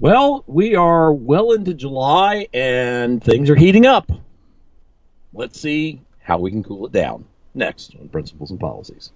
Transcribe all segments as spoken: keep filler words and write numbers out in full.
Well, we are well into July, and things are heating up. Let's see how we can cool it down. Next on Principles and Policies.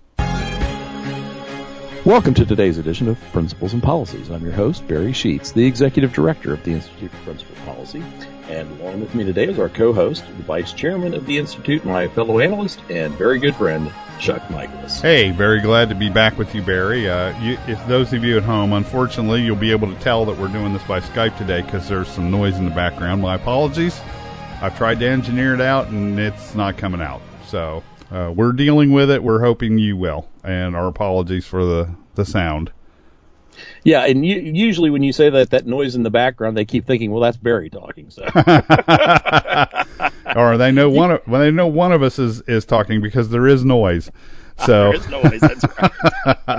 Welcome to today's edition of Principles and Policies. I'm your host, Barry Sheets, the Executive Director of the Institute for Principal Policy. And along with me today is our co-host, the Vice Chairman of the Institute, my fellow analyst, and very good friend, Chuck Michaelis. Hey, very glad to be back with you, Barry. Uh, you, if those of you at home, unfortunately, you'll be able to tell that we're doing this by Skype today because there's some noise in the background. My apologies. I've tried to engineer it out, and it's not coming out. So uh, we're dealing with it. We're hoping you will. And our apologies for the, the sound. Yeah, and you, usually when you say that, that noise in the background, they keep thinking, well, that's Barry talking. So, or they know one of well, they know one of us is, is talking because there is noise. So there is noise. That's right.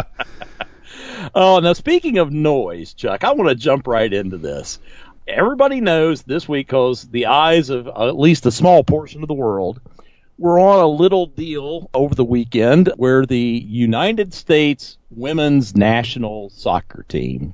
Oh, now speaking of noise, Chuck, I want to jump right into this. Everybody knows this week, because the eyes of uh, at least a small portion of the world were on a little deal over the weekend where the United States women's national soccer team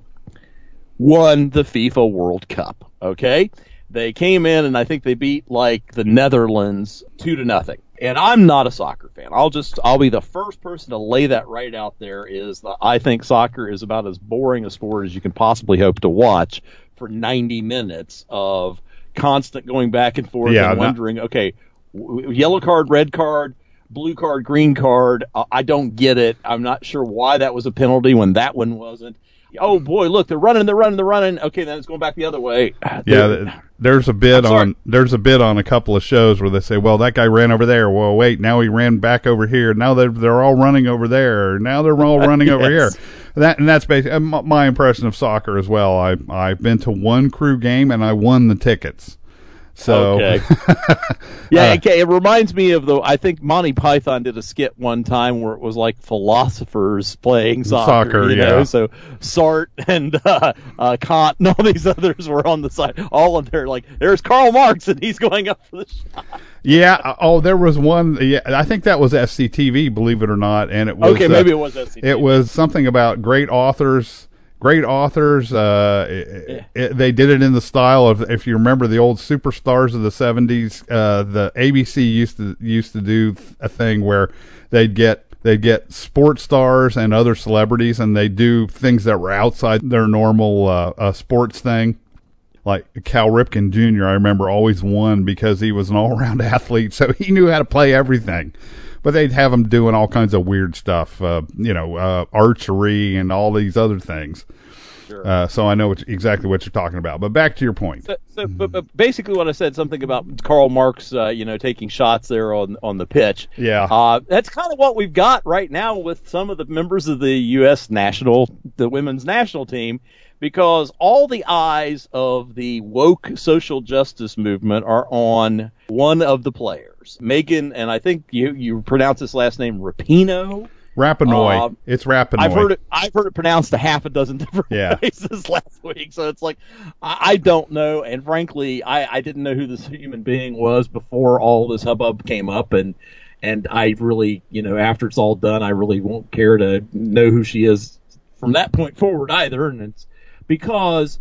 won the FIFA World Cup. Okay? They came in and I think they beat like the Netherlands two to nothing. And I'm not a soccer fan. I'll just I'll be the first person to lay that right out there is that I think soccer is about as boring a sport as you can possibly hope to watch for ninety minutes of constant going back and forth yeah, and wondering, that- okay, yellow card, red card, blue card, green card. I don't get it. I'm not sure why that was a penalty when that one wasn't. Oh, boy, look, they're running, they're running, they're running. Okay, then it's going back the other way. Yeah, there's a bit on there's a bit on a couple of shows where they say, well, that guy ran over there. Well, wait, now he ran back over here. Now they're, they're all running over there. Now they're all running yes. over here. That And that's basically my impression of soccer as well. I, I've been to one crew game, and I won the tickets. So, okay. yeah, uh, okay. It reminds me of the. I think Monty Python did a skit one time where it was like philosophers playing soccer. Soccer, you yeah. know? So Sartre and uh, uh, Kant and all these others were on the side. All of their like, there's Karl Marx and he's going up for the shot. Yeah. Oh, there was one. Yeah, I think that was S C T V. Believe it or not, and it was okay. Maybe uh, it was S C T V. It was something about great authors. Great authors. Uh, it, it, they did it in the style of, if you remember the old superstars of the seventies, uh, the A B C used to used to do a thing where they'd get they'd get sports stars and other celebrities, and they do things that were outside their normal uh, uh, sports thing. Like Cal Ripken Junior, I remember always won because he was an all-around athlete, so he knew how to play everything. But they'd have him doing all kinds of weird stuff, uh, you know, uh, archery and all these other things. Sure. Uh, so I know what, exactly what you're talking about. But back to your point. So, so but, but basically, what I said, something about Karl Marx, uh, you know, taking shots there on on the pitch. Yeah. Uh, that's kind of what we've got right now with some of the members of the U S national, the women's national team, because all the eyes of the woke social justice movement are on one of the players, Megan, and I think you you pronounce this last name Rapinoe. Rapinoe. Uh, it's Rapinoe. I've heard it. I've heard it pronounced a half a dozen different yeah. places last week. So it's like I, I don't know, and frankly, I, I didn't know who this human being was before all this hubbub came up, and and I really, you know, after it's all done, I really won't care to know who she is from that point forward either, and it's because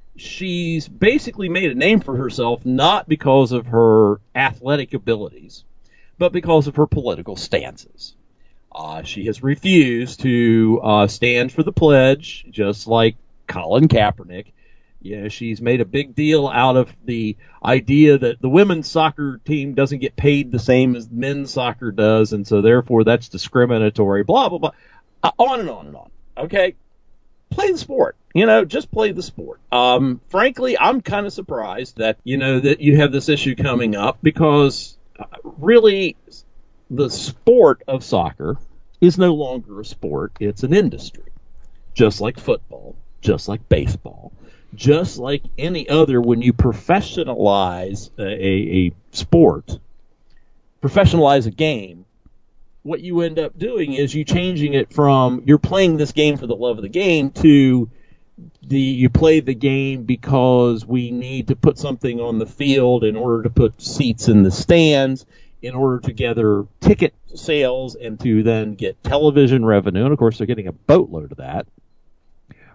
she's basically made a name for herself not because of her athletic abilities, but because of her political stances. Uh, she has refused to uh, stand for the pledge, just like Colin Kaepernick. You know, she's made a big deal out of the idea that the women's soccer team doesn't get paid the same as men's soccer does, and so therefore that's discriminatory, blah, blah, blah. Uh, on and on and on. Okay? Play the sport. You know, just play the sport. Um, frankly, I'm kind of surprised that, you know, that you have this issue coming up because uh, really the sport of soccer is no longer a sport. It's an industry. Just like football, just like baseball, just like any other. When you professionalize a, a, a sport, professionalize a game, what you end up doing is you changing it from you're playing this game for the love of the game to the you play the game because we need to put something on the field in order to put seats in the stands, in order to gather ticket sales and to then get television revenue. And, of course, they're getting a boatload of that.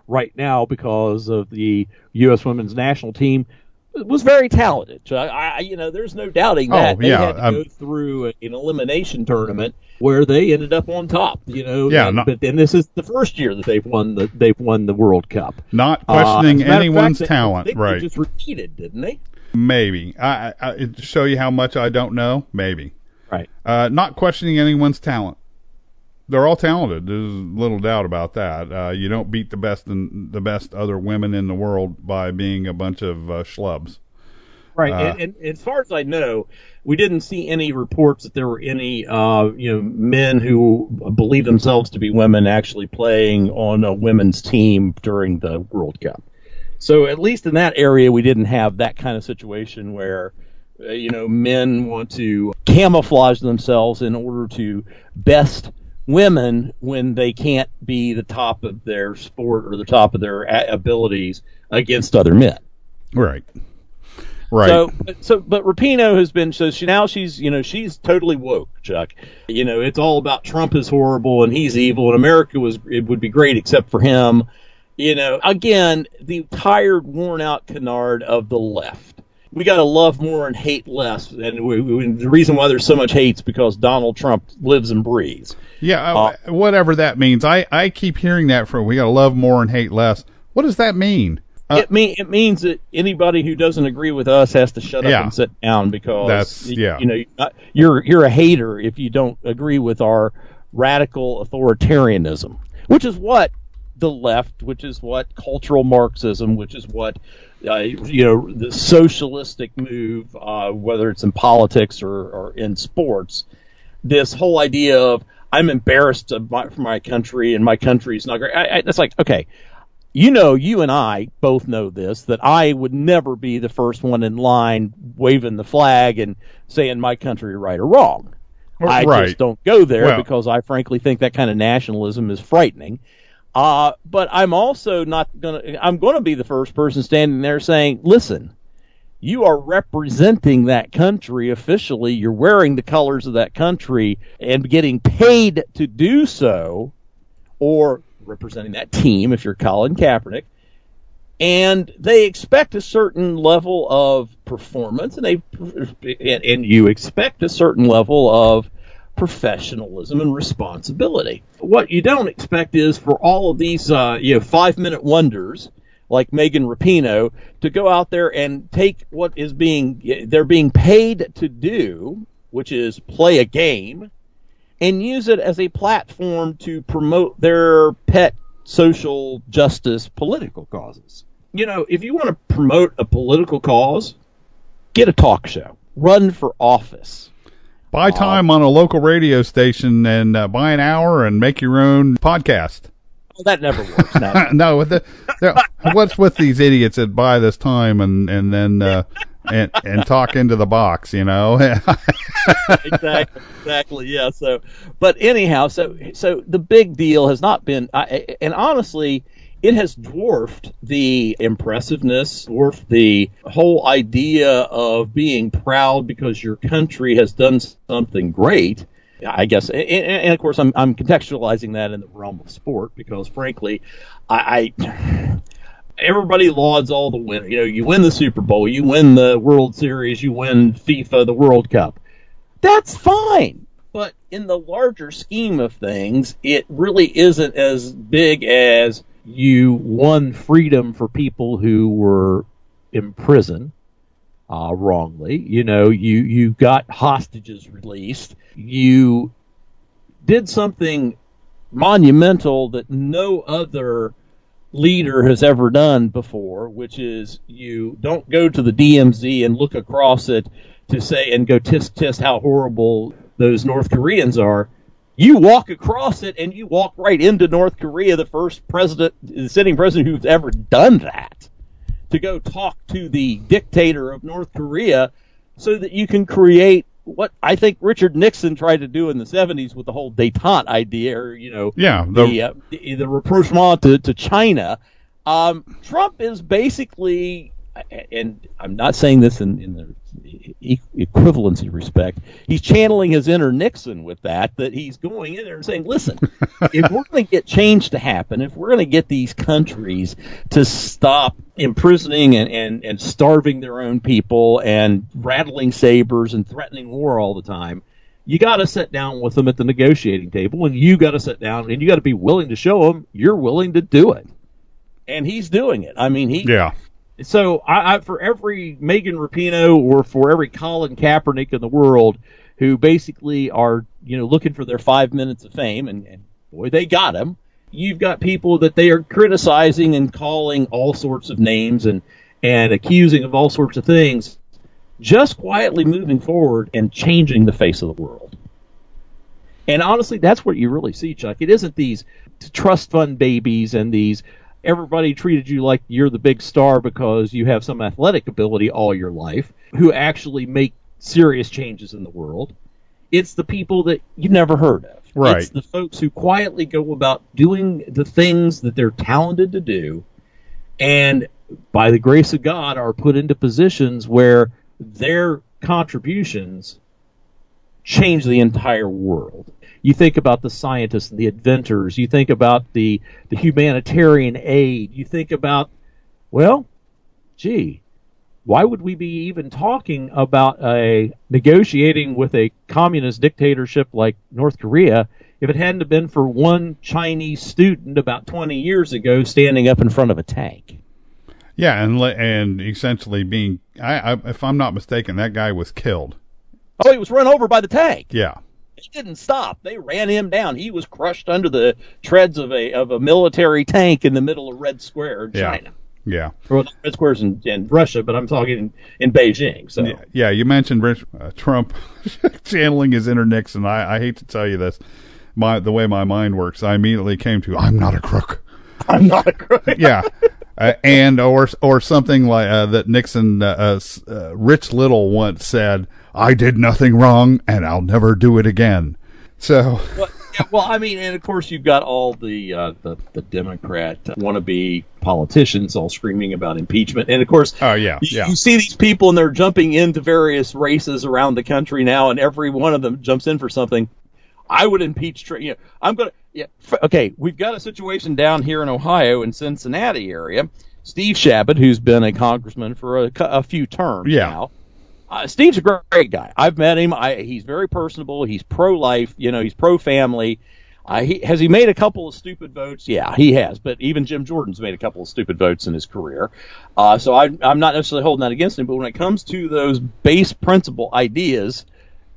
right now because of the U S women's national team was very talented. So I, I you know, there's no doubting that. Oh, they yeah, had to um, go through an elimination tournament where they ended up on top. You know, yeah, and, not, but then this is the first year that they've won the they've won the World Cup. Not questioning uh, anyone's fact, talent, they, they right? Just repeated, didn't they? Maybe. I, I, I to show you how much I don't know. Maybe. Right. Uh, not questioning anyone's talent. They're all talented. There's little doubt about that. Uh, you don't beat the best and the best other women in the world by being a bunch of uh, schlubs. Right, Uh, and, and as far as I know, we didn't see any reports that there were any, uh, you know, men who believe themselves to be women actually playing on a women's team during the World Cup. So at least in that area, we didn't have that kind of situation where, uh, you know, men want to camouflage themselves in order to best women when they can't be the top of their sport or the top of their a- abilities against other men. Right. Right. So, so, but Rapinoe has been, so she, now she's, you know, she's totally woke, Chuck. You know, it's all about Trump is horrible and he's evil and America was, it would be great except for him. You know, again, the tired, worn out canard of the left. We got to love more and hate less. And we, we, the reason why there's so much hate is because Donald Trump lives and breathes. Yeah. Uh, whatever that means. I, I keep hearing that from, we got to love more and hate less. What does that mean? Uh, it mean it means that anybody who doesn't agree with us has to shut up yeah, and sit down because that's, yeah. you know you're you're a hater if you don't agree with our radical authoritarianism, which is what the left, which is what cultural Marxism, which is what uh, you know the socialistic move, uh, whether it's in politics or, or in sports. This whole idea of I'm embarrassed of my, for my country and my country's not great. I, I, it's like okay. You know, you and I both know this, that I would never be the first one in line waving the flag and saying my country right or wrong. I right. just don't go there well, because I frankly think that kind of nationalism is frightening. Uh, but I'm also not going to, I'm going to be the first person standing there saying, listen, you are representing that country officially. You're wearing the colors of that country and getting paid to do so, or representing that team if you're Colin Kaepernick, and they expect a certain level of performance, and they and, and you expect a certain level of professionalism and responsibility. What you don't expect is for all of these uh, you know five minute wonders like Megan Rapinoe to go out there and take what is being they're being paid to do, which is play a game, and use it as a platform to promote their pet social justice political causes. You know, if you want to promote a political cause, get a talk show. Run for office. Buy time uh, on a local radio station and uh, buy an hour and make your own podcast. Well, that never works. No, no with the, what's with these idiots that buy this time and, and then... Uh, and and talk into the box, you know. exactly, exactly, yeah. So, but anyhow, so so the big deal has not been, I, and honestly, it has dwarfed the impressiveness, dwarfed the whole idea of being proud because your country has done something great. I guess, and, and of course, I'm I'm contextualizing that in the realm of sport because, frankly, I. I everybody lauds all the win. You know, you win the Super Bowl, you win the World Series, you win FIFA, the World Cup. That's fine. But in the larger scheme of things, it really isn't as big as you won freedom for people who were in prison uh, wrongly. You know, you, you got hostages released. You did something monumental that no other leader has ever done before, which is you don't go to the D M Z and look across it to say and go tisk tisk how horrible those North Koreans are. You walk across it and you walk right into North Korea, the first president, the sitting president who's ever done that, to go talk to the dictator of North Korea so that you can create what I think Richard Nixon tried to do in the seventies with the whole détente idea, or, you know, yeah, the the, uh, the, the rapprochement to, to China. Um, Trump is basically and I'm not saying this in, in the equivalency respect, he's channeling his inner Nixon with that, that he's going in there and saying, listen, if we're going to get change to happen, if we're going to get these countries to stop imprisoning and, and, and starving their own people and rattling sabers and threatening war all the time, you got to sit down with them at the negotiating table, and you got to sit down and you got to be willing to show them you're willing to do it. And he's doing it. I mean, he. Yeah. So I, I, for every Megan Rapinoe or for every Colin Kaepernick in the world who basically are, you know, looking for their five minutes of fame, and, and boy, they got them. You've got people that they are criticizing and calling all sorts of names and, and accusing of all sorts of things, just quietly moving forward and changing the face of the world. And honestly, that's what you really see, Chuck. It isn't these trust fund babies and these everybody treated you like you're the big star because you have some athletic ability all your life who actually make serious changes in the world. It's the people that you've never heard of. Right. It's the folks who quietly go about doing the things that they're talented to do and by the grace of God are put into positions where their contributions change the entire world. You think about the scientists and the inventors. You think about the, the humanitarian aid. You think about, well, gee, why would we be even talking about a negotiating with a communist dictatorship like North Korea if it hadn't have been for one Chinese student about twenty years ago standing up in front of a tank? Yeah, and and essentially being, I, I, if I'm not mistaken, that guy was killed. Oh, he was run over by the tank. Yeah. He didn't stop. They ran him down. He was crushed under the treads of a of a military tank in the middle of Red Square in China. Yeah. Or not Red Square's in, in Russia, but I'm talking in, in Beijing. So yeah, yeah, you mentioned Rich, uh, Trump channeling his inner Nixon. I, I hate to tell you this, my the way my mind works, I immediately came to, I'm not a crook. I'm not a crook. Yeah. Uh, and or or something like uh, that Nixon, uh, uh, Rich Little once said, I did nothing wrong, and I'll never do it again. So, well, yeah, well I mean, and of course you've got all the uh, the, the Democrat wannabe politicians all screaming about impeachment, and of course, oh yeah, you, yeah. you see these people and they're jumping into various races around the country now, and every one of them jumps in for something. I would impeach. You know, I'm gonna. Yeah, okay, we've got a situation down here in Ohio, in Cincinnati area. Steve Chabot, who's been a congressman for a, a few terms yeah. now. Uh, Steve's a great, great guy. I've met him. I, he's very personable. He's pro-life. You know, he's pro-family. Uh, he, has he made a couple of stupid votes? Yeah, he has. But even Jim Jordan's made a couple of stupid votes in his career. Uh, so I, I'm not necessarily holding that against him. But when it comes to those base principle ideas,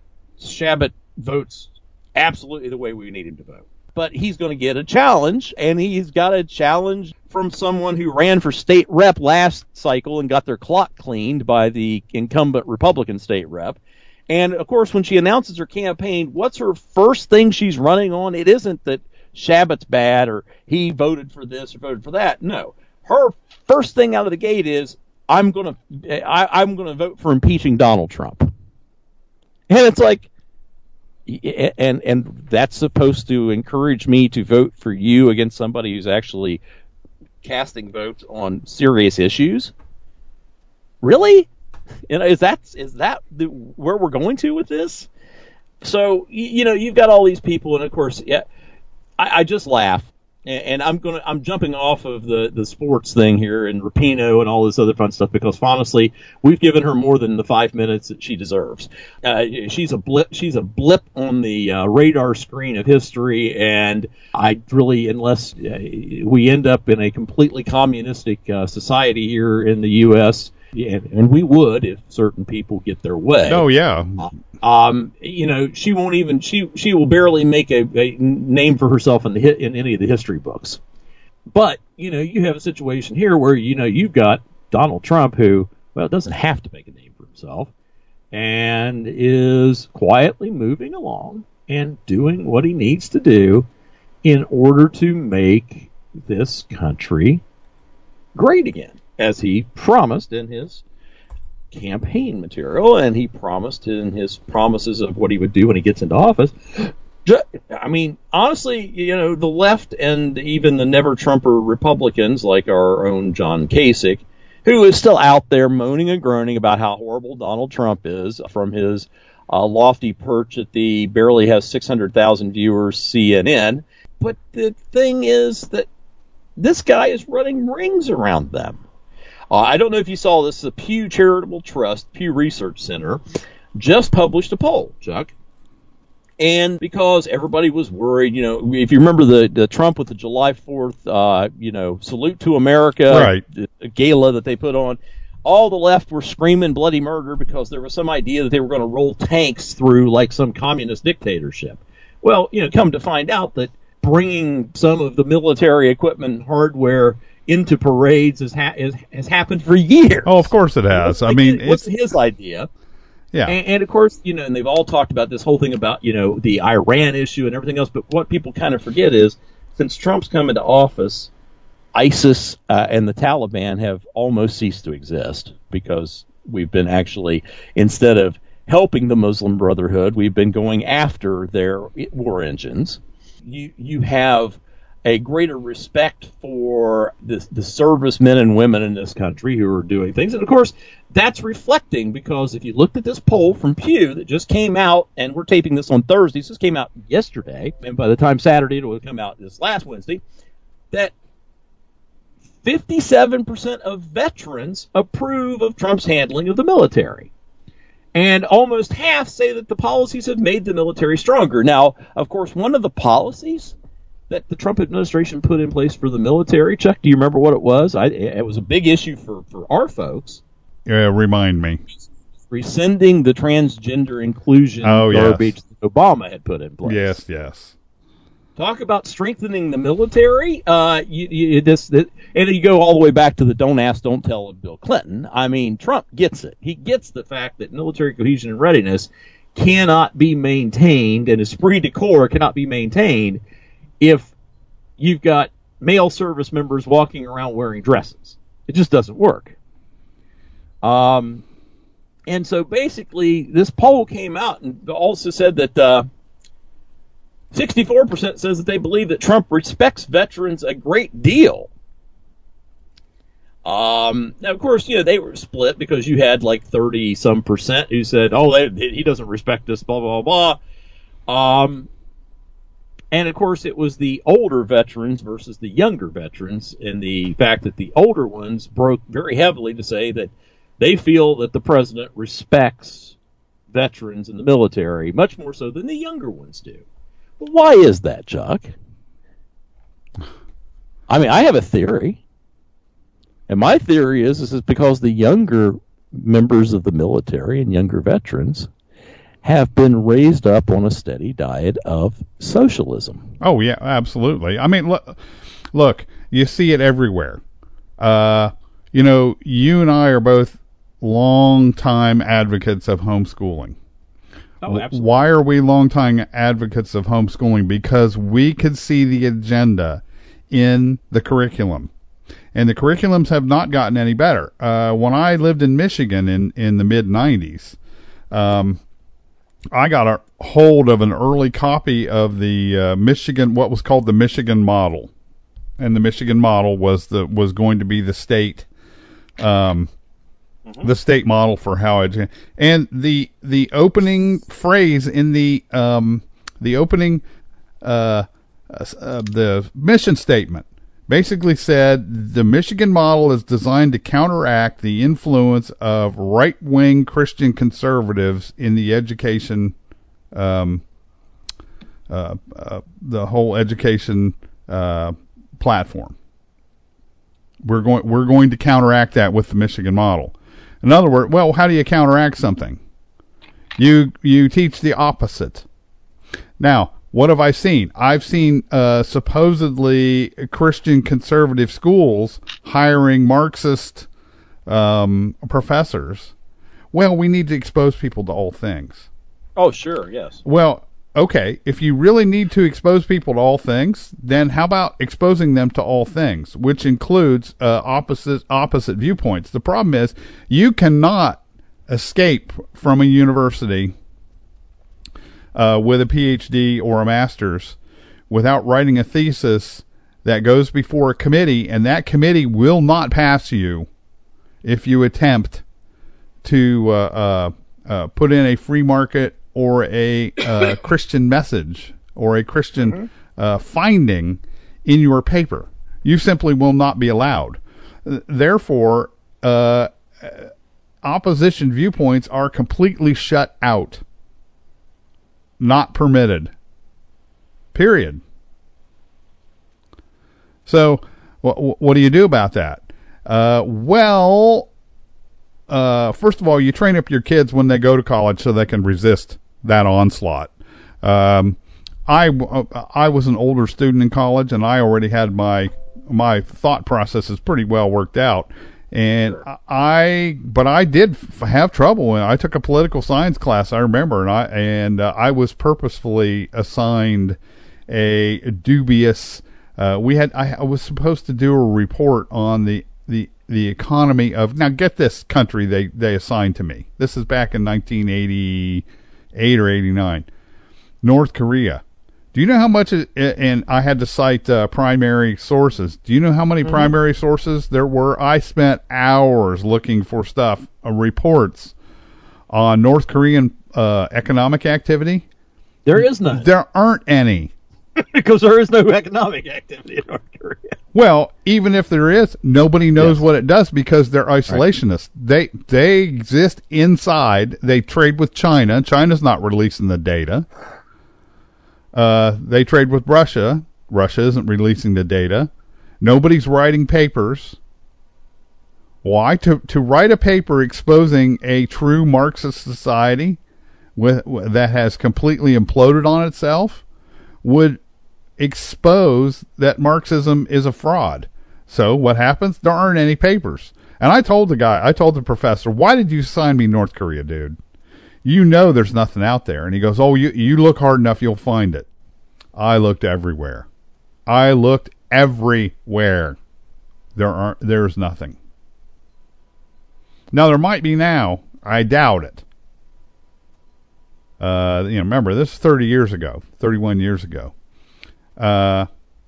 Chabot votes absolutely the way we need him to vote. But he's going to get a challenge, and he's got a challenge from someone who ran for state rep last cycle and got their clock cleaned by the incumbent Republican state rep. And, of course, when she announces her campaign, what's her first thing she's running on? It isn't that Chabot's bad or he voted for this or voted for that. No. Her first thing out of the gate is, I'm going to I'm going to vote for impeaching Donald Trump. And it's like, and and that's supposed to encourage me to vote for you against somebody who's actually casting votes on serious issues? Really? You know, is that is that the, where we're going to with this? So you know, you've got all these people, and of course, yeah, I, I just laugh, and, and I'm gonna I'm jumping off of the, the sports thing here and Rapinoe and all this other fun stuff because honestly, we've given her more than the five minutes that she deserves. Uh, she's a blip. She's a blip on the uh, radar screen of history, and I really, unless uh, we end up in a completely communistic uh, society here in the U S, yeah, and we would if certain people get their way. Oh yeah. Um, you know, she won't even she she will barely make a, a name for herself in the in any of the history books. But you know, you have a situation here where you know you've got Donald Trump, who well doesn't have to make a name for himself, and is quietly moving along and doing what he needs to do in order to make this country great again, as he promised in his campaign material, and he promised in his promises of what he would do when he gets into office. I mean, honestly, you know, the left and even the never-Trumper Republicans, like our own John Kasich, who is still out there moaning and groaning about how horrible Donald Trump is from his uh, lofty perch at the barely has six hundred thousand viewers C N N. But the thing is that this guy is running rings around them. Uh, I don't know if you saw this. The Pew Charitable Trust, Pew Research Center, just published a poll, Chuck. And because everybody was worried, you know, if you remember the, the Trump with the July fourth, uh, you know, salute to America right. gala that they put on, all the left were screaming bloody murder because there was some idea that they were going to roll tanks through like some communist dictatorship. Well, you know, come to find out that bringing some of the military equipment and hardware into parades has, ha- has, has happened for years. Oh, of course it has. I mean, what's it's his idea? Yeah. And, and of course, you know, and they've all talked about this whole thing about, you know, the Iran issue and everything else. But what people kind of forget is since Trump's come into office, ISIS uh, and the Taliban have almost ceased to exist because we've been actually, instead of helping the Muslim Brotherhood, we've been going after their war engines. You, you have a greater respect for the, the servicemen and women in this country who are doing things. And, of course, that's reflecting because if you looked at this poll from Pew that just came out, and we're taping this on Thursday, so this came out yesterday, and by the time Saturday it will come out this last Wednesday, that fifty-seven percent of veterans approve of Trump's handling of the military. And almost half say that the policies have made the military stronger. Now, of course, one of the policies that the Trump administration put in place for the military, Chuck, do you remember what it was? I, it was a big issue for, for our folks. Yeah, remind me. Rescinding the transgender inclusion oh, garbage yes. that Obama had put in place. Yes, yes. Talk about strengthening the military. Uh, you, you, this, this, and you go all the way back to the don't ask, don't tell of Bill Clinton. I mean, Trump gets it. He gets the fact that military cohesion and readiness cannot be maintained, and esprit de corps cannot be maintained if you've got male service members walking around wearing dresses. It just doesn't work. Um, and so basically, this poll came out and also said that uh, sixty-four percent says that they believe that Trump respects veterans a great deal. Um, now, of course, you know, they were split because you had like thirty some percent who said, oh, they, he doesn't respect us, blah, blah, blah. Um, and of course, it was the older veterans versus the younger veterans, and the fact that the older ones broke very heavily to say that they feel that the president respects veterans in the military much more so than the younger ones do. Well, why is that, Chuck? I mean, I have a theory. And my theory is this is because the younger members of the military and younger veterans have been raised up on a steady diet of socialism. Oh, yeah, absolutely. I mean, look, look you see it everywhere. Uh, you know, you and I are both long-time advocates of homeschooling. Oh, absolutely. Why are we long-time advocates of homeschooling? Because we could see the agenda in the curriculum. And the curriculums have not gotten any better. Uh, when I lived in Michigan in, in the mid nineties, um, I got a hold of an early copy of the uh, Michigan, what was called the Michigan Model. And the Michigan Model was the was going to be the state um, mm-hmm. the state model for how it, and the the opening phrase in the um, the opening uh, uh, the mission statement basically said the Michigan model is designed to counteract the influence of right-wing Christian conservatives in the education, um, uh, uh, the whole education uh, platform. We're going we're going to counteract that with the Michigan model. In other words, well, how do you counteract something? You you teach the opposite. Now, what have I seen? I've seen uh, supposedly Christian conservative schools hiring Marxist um, professors. Well, we need to expose people to all things. Oh, sure, yes. Well, okay, if you really need to expose people to all things, then how about exposing them to all things, which includes uh, opposite opposite viewpoints? The problem is you cannot escape from a university Uh, with a P H D or a master's without writing a thesis that goes before a committee, and that committee will not pass you if you attempt to uh, uh, uh, put in a free market or a uh, Christian message or a Christian mm-hmm. uh, finding in your paper. You simply will not be allowed. Therefore, uh, opposition viewpoints are completely shut out. Not permitted. Period. So, wh- what do you do about that? Uh, well, uh, first of all, you train up your kids when they go to college so they can resist that onslaught. Um, I, I was an older student in college, and I already had my my thought processes pretty well worked out. And I, but I did f- have trouble when I took a political science class. I remember, and I and uh, I was purposefully assigned a dubious. Uh, we had I, I was supposed to do a report on the the the economy of, now get this country they they assigned to me. This is back in nineteen eighty-eight or eighty-nine. North Korea. Do you know how much it, and I had to cite uh, primary sources. Do you know how many mm-hmm. primary sources there were? I spent hours looking for stuff, uh, reports on North Korean uh, economic activity. There is none. There aren't any. Because there is no economic activity in North Korea. Well, even if there is, nobody knows yes. what it does because they're isolationists. Right. They they exist inside. They trade with China. China's not releasing the data. Uh, they trade with Russia. Russia isn't releasing the data. Nobody's writing papers. Why? To to write a paper exposing a true Marxist society with that has completely imploded on itself would expose that Marxism is a fraud. So what happens? There aren't any papers. And I told the guy, I told the professor, why did you assign me North Korea, dude? You know there's nothing out there. And he goes, oh, you, you look hard enough, you'll find it. I looked everywhere. I looked everywhere. There aren't, there's nothing. Now, there might be now. I doubt it. Uh, you know, remember, this is thirty years ago, thirty-one years ago. Uh,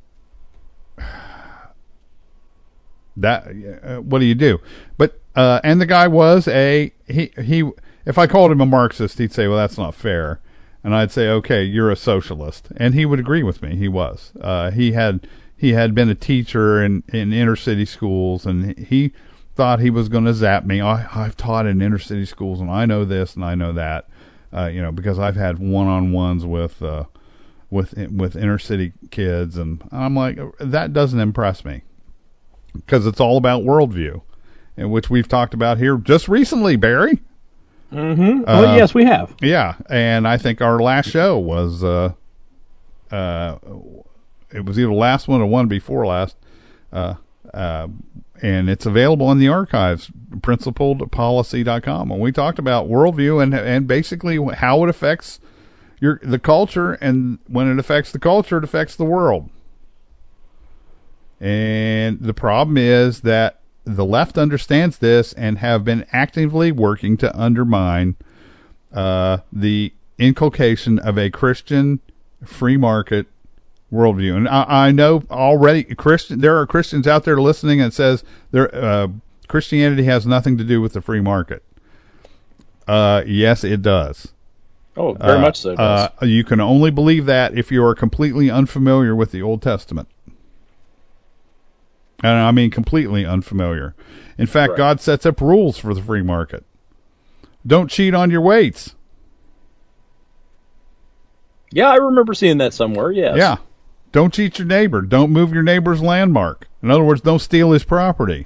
that, uh, what do you do? But, uh, and the guy was a, he, he, if I called him a Marxist, he'd say, well, that's not fair. And I'd say, okay, you're a socialist. And he would agree with me. He was, uh, he had, he had been a teacher in, in inner city schools, and he thought he was going to zap me. I, I've taught in inner city schools, and I know this and I know that. Uh, you know, because I've had one-on-ones with uh, with with inner city kids, and I'm like, that doesn't impress me, because it's all about worldview, in which we've talked about here just recently, Barry. Mm-hmm. Uh, oh, yes, we have. Yeah, and I think our last show was, uh, uh, it was either the last one or one before last, uh, uh, and it's available in the archives, principled policy dot com. And we talked about worldview and and basically how it affects your the culture, and when it affects the culture, it affects the world. And the problem is that the left understands this and have been actively working to undermine uh, the inculcation of a Christian free market worldview. And I, I know already Christian, there are Christians out there listening and says there, uh, Christianity has nothing to do with the free market. Uh, yes, it does. Oh, very uh, much so. It does. Uh, you can only believe that if you are completely unfamiliar with the Old Testament. And I mean completely unfamiliar. In fact, right. God sets up rules for the free market. Don't cheat on your weights. Yeah, I remember seeing that somewhere, yes. Yeah. Don't cheat your neighbor. Don't move your neighbor's landmark. In other words, don't steal his property.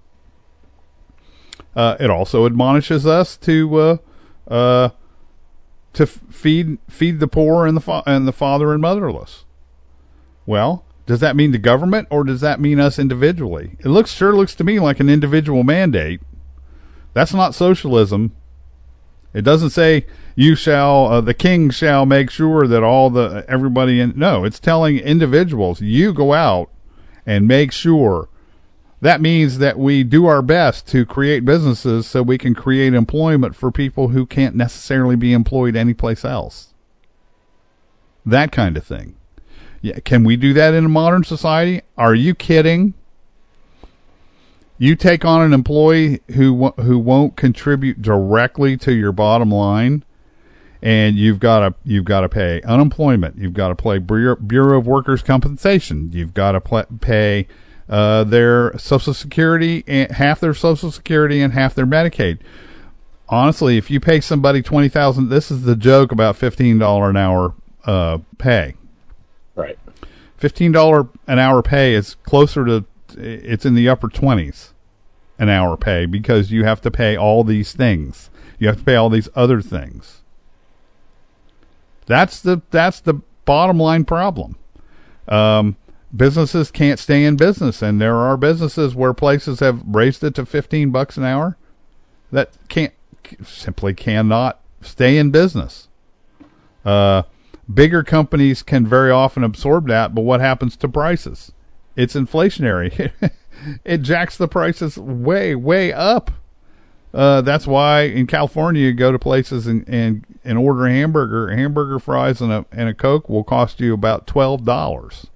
Uh, it also admonishes us to uh, uh, to feed feed the poor and the fa- and the father and motherless. Well, does that mean the government, or does that mean us individually? It looks sure looks to me like an individual mandate. That's not socialism. It doesn't say you shall, uh, the king shall make sure that all the everybody in. No, it's telling individuals, you go out and make sure. That means that we do our best to create businesses so we can create employment for people who can't necessarily be employed anyplace else. That kind of thing. Yeah, can we do that in a modern society? Are you kidding? You take on an employee who who won't contribute directly to your bottom line, and you've got to you've got to pay unemployment. You've got to pay Bureau, Bureau of Workers' Compensation. You've got to pl- pay uh, their Social Security, and half their Social Security and half their Medicaid. Honestly, if you pay somebody twenty thousand, this is the joke about fifteen dollar an hour uh, pay. Right. Fifteen dollar an hour pay is closer to. It's in the upper twenties an hour pay because you have to pay all these things. You have to pay all these other things. That's the that's the bottom line problem. Um, businesses can't stay in business, and there are businesses where places have raised it to fifteen bucks an hour that can't simply cannot stay in business. Uh, bigger companies can very often absorb that, but what happens to prices? It's inflationary. It jacks the prices way, way up. Uh, that's why in California you go to places and, and, and order a hamburger. A hamburger, fries, and a and a Coke will cost you about twelve dollars.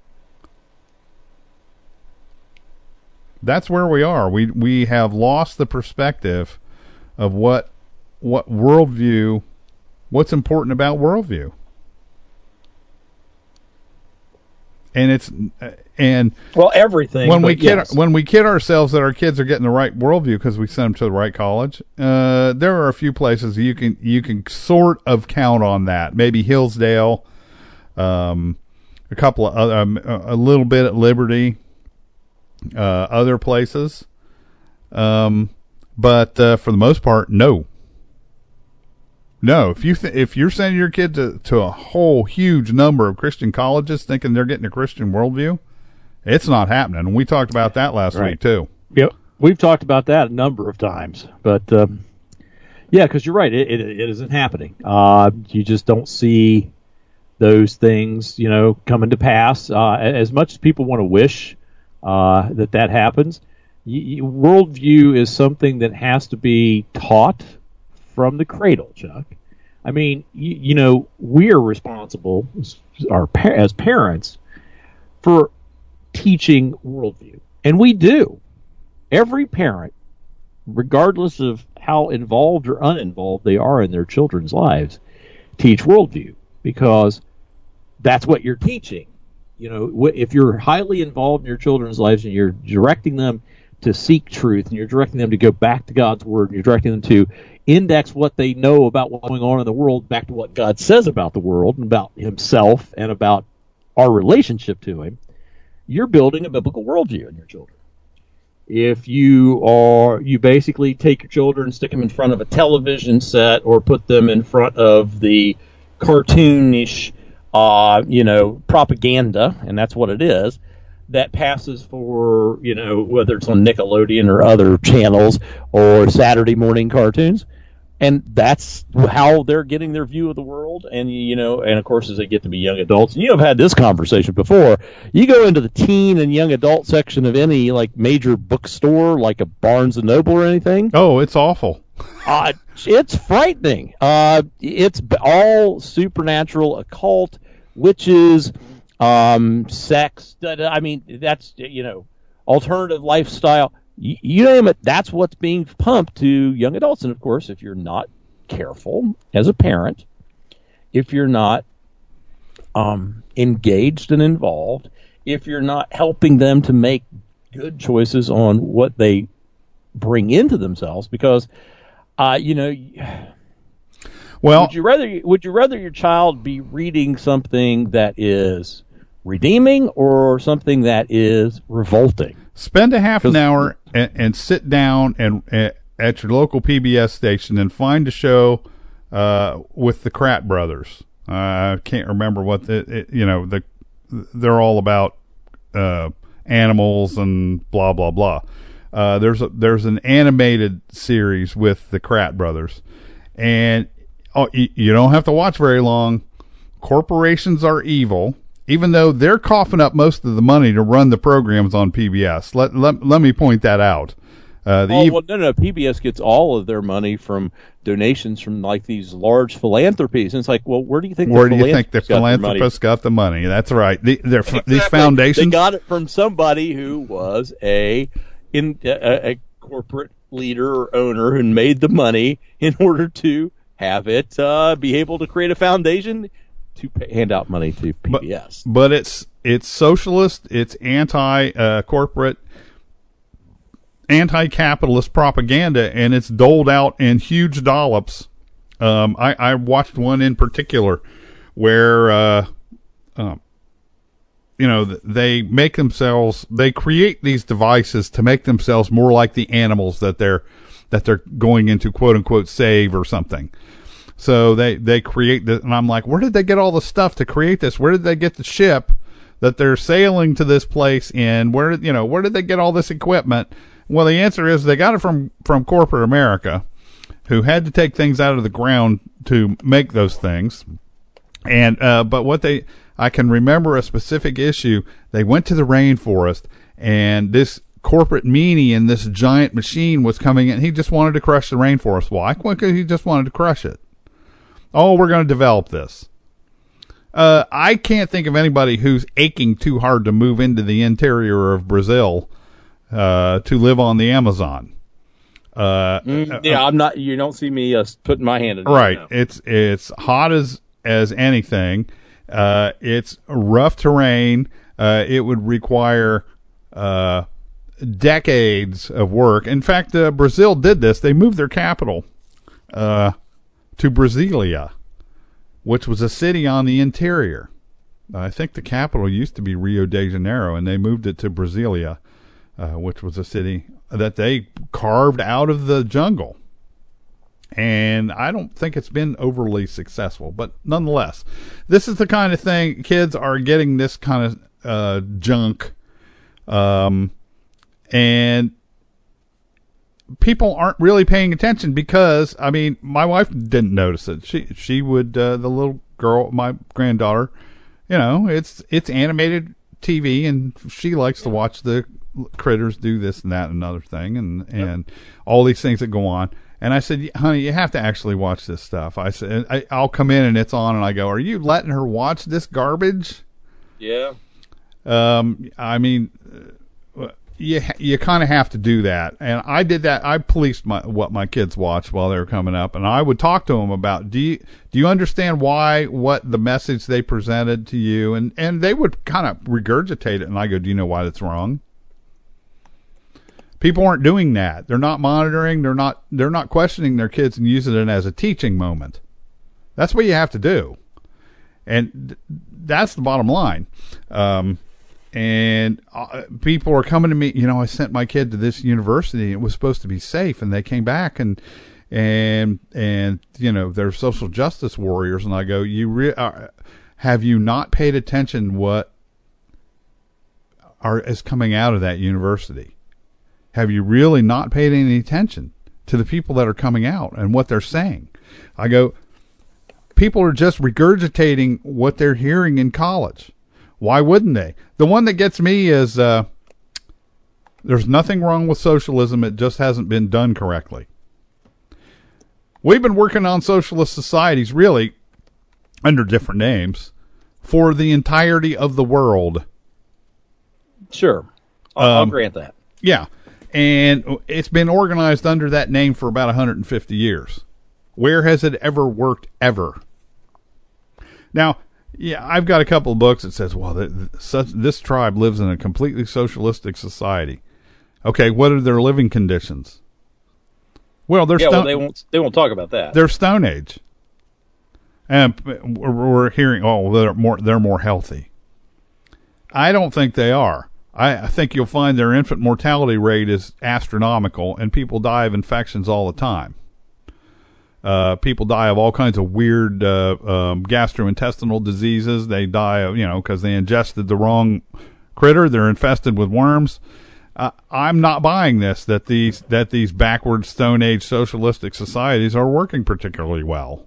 That's where we are. We we have lost the perspective of what what worldview, what's important about worldview. And it's and well everything when we kid yes. when we kid ourselves that our kids are getting the right worldview because we send them to the right college. Uh, there are a few places you can you can sort of count on that. Maybe Hillsdale, um, a couple of other, um, a little bit at Liberty, uh, other places, um, but uh, for the most part, no. No, if you th- if you're sending your kid to, to a whole huge number of Christian colleges thinking they're getting a Christian worldview, it's not happening. And we talked about that last right. week too. Yep, we've talked about that a number of times. But um, yeah, because you're right, it, it it isn't happening. Uh, you just don't see those things, you know, coming to pass. Uh, as much as people want to wish uh, that that happens, you, you, worldview is something that has to be taught from the cradle, Chuck. I mean, you, you know, we are responsible as, our, as parents for teaching worldview. And we do. Every parent, regardless of how involved or uninvolved they are in their children's lives, teach worldview because that's what you're teaching. You know, if you're highly involved in your children's lives and you're directing them to seek truth and you're directing them to go back to God's word and you're directing them to index what they know about what's going on in the world back to what God says about the world and about himself and about our relationship to him, you're building a biblical worldview in your children. If you are, you basically take your children and stick them in front of a television set or put them in front of the cartoonish, uh, you know, propaganda, and that's what it is, that passes for, you know, whether it's on Nickelodeon or other channels or Saturday morning cartoons. And that's how they're getting their view of the world. And, you know, and of course, as they get to be young adults, and you have had this conversation before, you go into the teen and young adult section of any, like, major bookstore, like a Barnes and Noble or anything. Oh, it's awful. uh, it's frightening. Uh, it's all supernatural, occult, witches, um, sex. I mean, that's, you know, alternative lifestyle. You, you name it, that's what's being pumped to young adults. And, of course, if you're not careful as a parent, if you're not um, engaged and involved, if you're not helping them to make good choices on what they bring into themselves, because, uh, you know, well, would you rather would you rather your child be reading something that is redeeming or something that is revolting? Spend a half an hour and, and sit down and uh, at your local P B S station and find a show uh, with the Kratt brothers. Uh, I can't remember what the it, you know the they're all about uh, animals and blah blah blah. Uh, there's a, there's an animated series with the Kratt brothers, and oh, you, you don't have to watch very long. Corporations are evil. Even though they're coughing up most of the money to run the programs on P B S. Let let, let me point that out. Uh, the oh, ev- well, no, no, P B S gets all of their money from donations from, like, these large philanthropies. And it's like, well, where do you think where the do you think the got philanthropists got the money? That's right. The, exactly. These foundations. They got it from somebody who was a in a, a corporate leader or owner who made the money in order to have it uh, be able to create a foundation to pay, hand out money to P B S. But, but it's it's socialist, it's anti-corporate, uh, anti-capitalist propaganda, and it's doled out in huge dollops. Um, I, I watched one in particular where, uh, um, you know, they make themselves, they create these devices to make themselves more like the animals that they're, that they're going into quote unquote save or something. So they, they create this, and I'm like, where did they get all the stuff to create this? Where did they get the ship that they're sailing to this place in? Where, you know, where did they get all this equipment? Well, the answer is they got it from, from corporate America, who had to take things out of the ground to make those things. And, uh, but what they, I can remember a specific issue. They went to the rainforest, and this corporate meanie in this giant machine was coming in. He just wanted to crush the rainforest. Why? Because he just wanted to crush it. Oh, we're going to develop this. Uh, I can't think of anybody who's aching too hard to move into the interior of Brazil, uh, to live on the Amazon. Uh, mm, yeah, uh, I'm not, you don't see me, uh, putting my hand in it. Right. Right. It's, it's hot as, as anything. Uh, it's rough terrain. Uh, it would require, uh, decades of work. In fact, uh, Brazil did this. They moved their capital, uh, to Brasilia, which was a city on the interior. I think the capital used to be Rio de Janeiro, and they moved it to Brasilia, uh, which was a city that they carved out of the jungle. And I don't think it's been overly successful, but nonetheless, this is the kind of thing, kids are getting this kind of uh, junk, um, and people aren't really paying attention because, I mean, my wife didn't notice it. She she would, uh, the little girl, my granddaughter, you know, it's it's animated T V, and she likes to watch the critters do this and that and another thing, and, and yep. all these things that go on. And I said, honey, you have to actually watch this stuff. I said, I, I'll come in and it's on, and I go, are you letting her watch this garbage? Yeah. Um, I mean, you you kind of have to do that. And I did that. I policed my what my kids watched while they were coming up, and I would talk to them about, do you do you understand why, what the message they presented to you? And and they would kind of regurgitate it, and I go, do you know why that's wrong? People aren't doing that. They're not monitoring. They're not. They're not questioning their kids and using it as a teaching moment. That's what you have to do, and th- that's the bottom line. Um, and uh, people are coming to me. You know, I sent my kid to this university. It was supposed to be safe, and they came back and and and you know they're social justice warriors. And I go, you re- uh, have you not paid attention what are is coming out of that university? Have you really not paid any attention to the people that are coming out and what they're saying? I go, people are just regurgitating what they're hearing in college. Why wouldn't they? The one that gets me is, uh, there's nothing wrong with socialism. It just hasn't been done correctly. We've been working on socialist societies, really, under different names, for the entirety of the world. Sure. I'll, um, I'll grant that. Yeah. And it's been organized under that name for about one hundred fifty years. Where has it ever worked ever? Now, yeah, I've got a couple of books that says, well, the, the, such, this tribe lives in a completely socialistic society. Okay, what are their living conditions? Well, they're yeah, stone, well, they won't they won't talk about that. They're Stone Age. And we're, we're hearing, oh, they're more they're more healthy. I don't think they are. I think you'll find their infant mortality rate is astronomical, and people die of infections all the time. Uh, people die of all kinds of weird uh, um, gastrointestinal diseases. They die of, you know, because they ingested the wrong critter. They're infested with worms. Uh, I'm not buying this, that these that these backward Stone Age socialistic societies are working particularly well.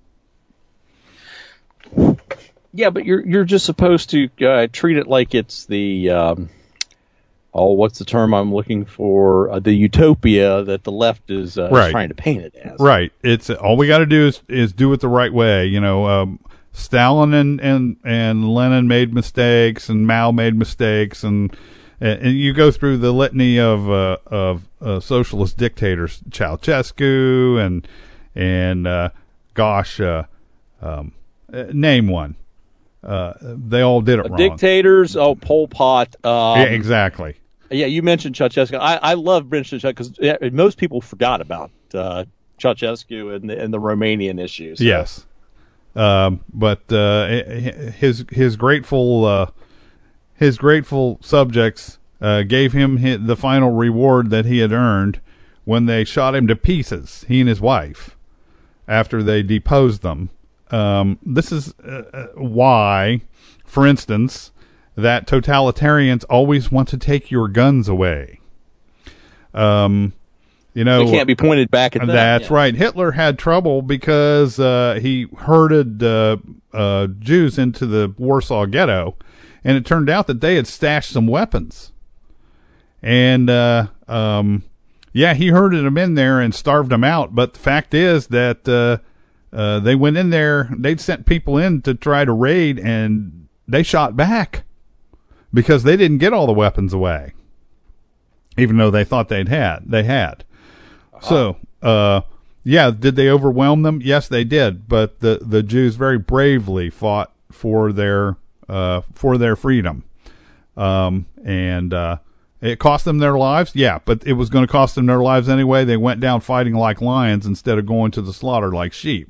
Yeah, but you're you're just supposed to uh, treat it like it's the... Um Oh, what's the term I'm looking for? Uh, the utopia that the left is, uh, right. is trying to paint it as. Right. It's all we got to do is is do it the right way. You know, um, Stalin and, and and Lenin made mistakes, and Mao made mistakes, and and, and you go through the litany of uh, of uh, socialist dictators, Ceausescu, and and uh, gosh, uh, um, name one. Uh, they all did it wrong. Dictators, oh, Pol Pot. Um, yeah, exactly. Yeah, you mentioned Ceausescu. I, I love Ceausescu because yeah, most people forgot about uh, Ceausescu and the, and the Romanian issues. So. Yes, um, but uh, his his grateful uh, his grateful subjects uh, gave him his, the final reward that he had earned when they shot him to pieces. He and his wife, after they deposed them. Um, this is uh, why, for instance, that totalitarians always want to take your guns away. Um, you know, they can't be pointed back at them. That's yeah. right. Hitler had trouble because uh, he herded uh, uh, Jews into the Warsaw Ghetto, and it turned out that they had stashed some weapons. And uh, um, yeah, he herded them in there and starved them out. But the fact is that uh, uh, they went in there. They'd sent people in to try to raid, and they shot back. Because they didn't get all the weapons away, even though they thought they'd had. They had. Uh-huh. So, uh, yeah, did they overwhelm them? Yes, they did. But the, the Jews very bravely fought for their uh, for their freedom, um, and uh, it cost them their lives. Yeah, but it was going to cost them their lives anyway. They went down fighting like lions instead of going to the slaughter like sheep.